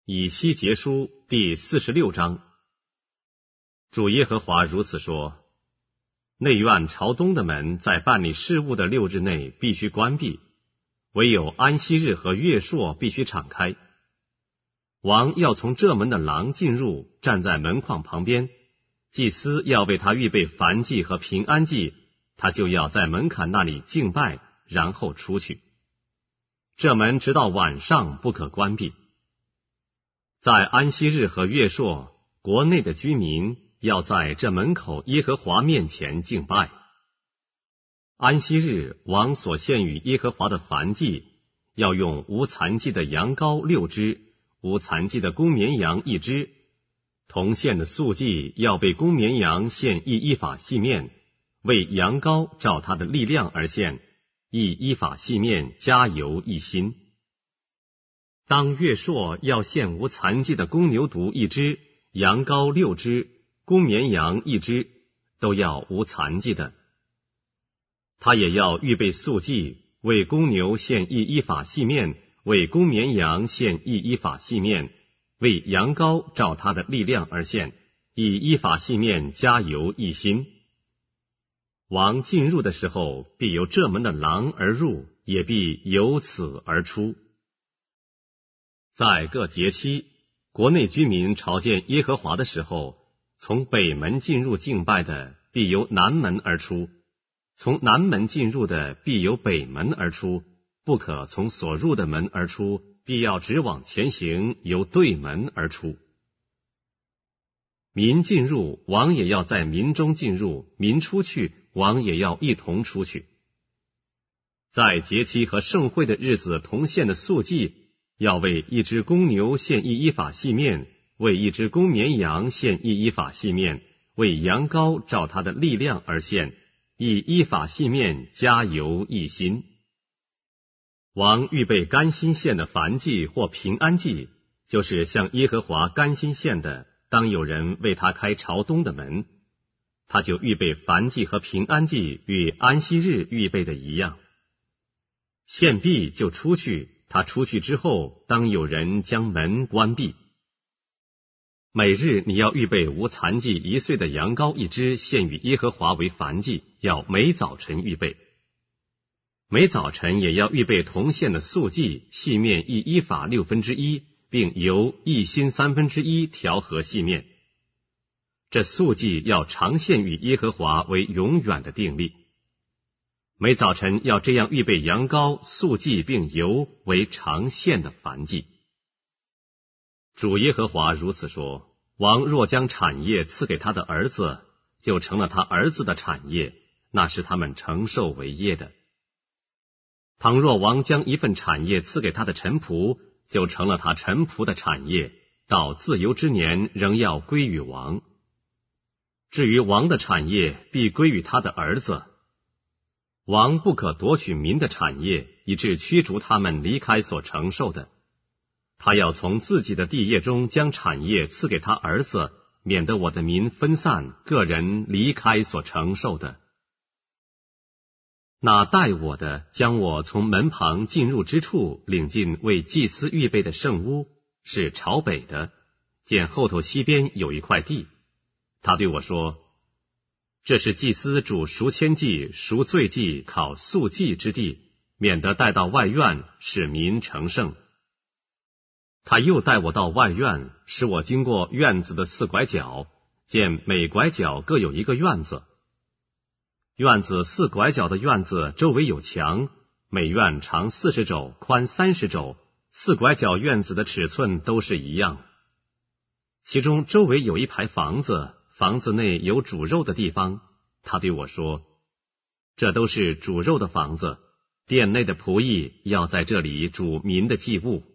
以西结书第46章。主耶和华如此说：内院朝东的门在办理事务的6日内必须关闭，唯有安息日和月朔必须敞开。王要从这门的廊进入，站在门框旁边，祭司要为他预备燔祭和平安祭，他就要在门槛那里敬拜，然后出去。这门直到晚上不可关闭。在安息日和月朔，国内的居民要在这门口耶和华面前敬拜。安息日，王所献与耶和华的燔祭，要用无残疾的羊羔6只，无残疾的公绵羊1只。同献的素祭要为公绵羊献1伊法细面，为羊羔照他的力量而献，1伊法细面加油1斤。当月朔要献无残疾的公牛犊1只，羊羔6只，公绵羊1只，都要无残疾的。他也要预备素祭，为公牛献1伊法细面，为公绵羊献1伊法细面，为羊羔照他的力量而献，1伊法细面加油1斤。王进入的时候，必由这门的廊而入，也必由此而出。在各节期，国内居民朝见耶和华的时候，从北门进入敬拜的，必由南门而出；从南门进入的，必由北门而出，不可从所入的门而出，必要直往前行，由对门而出。民进入，王也要在民中进入；民出去，王也要一同出去。在节期和盛会的日子同献的素祭，要为1只公牛献1伊法细面，为1只公绵羊献1伊法细面，为羊羔照他的力量而献，1伊法细面加油1斤。王预备甘心献的燔祭或平安祭，就是向耶和华甘心献的，当有人为他开朝东的门，他就预备燔祭和平安祭与安息日预备的一样。献毕就出去，他出去之后，当有人将门关闭。每日你要预备无残疾1岁的羊羔1只，献与耶和华为燔祭，要每早晨预备。每早晨也要预备同献的素祭，细面1伊法1/6，并油1欣1/3调和细面。这素祭要常献与耶和华为永远的定例。每早晨要这样预备羊羔、素祭并油为常献的燔祭。主耶和华如此说：王若将产业赐给他的儿子，就成了他儿子的产业，那是他们承受为业的。倘若王将一份产业赐给他的臣仆，就成了他臣仆的产业，到自由之年仍要归于王。至于王的产业，必归于他的儿子。王不可夺取民的产业，以致驱逐他们离开所承受的。他要从自己的地业中将产业赐给他儿子，免得我的民分散，个人离开所承受的。那待我的，将我从门旁进入之处领进为祭司预备的圣屋，是朝北的，见后头西边有一块地。他对我说：这是祭司煮赎愆祭、赎罪祭、烤素祭之地，免得带到外院，使民成圣。他又带我到外院，使我经过院子的4拐角，见每拐角各有一个院子。院子4拐角的院子周围有墙，每院长40肘，宽30肘，4拐角院子的尺寸都是一样。其中周围有一排房子，房子内有煮肉的地方。他对我说：这都是煮肉的房子，殿内的仆役要在这里煮民的祭物。